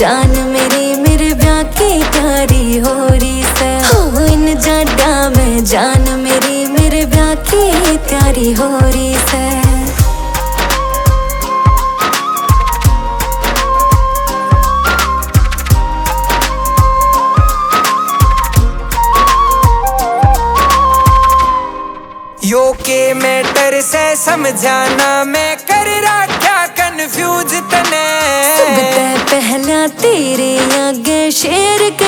जान मेरी मेरे ब्याह की तैयारी हो रही से। हो इन जाडा में जान मेरी मेरे ब्याह की तैयारी हो रही से। यो के मैटर से समझाना मैं कर रहा क्या कंफ्यूज तने। सबसे पहला तेरे आगे शेर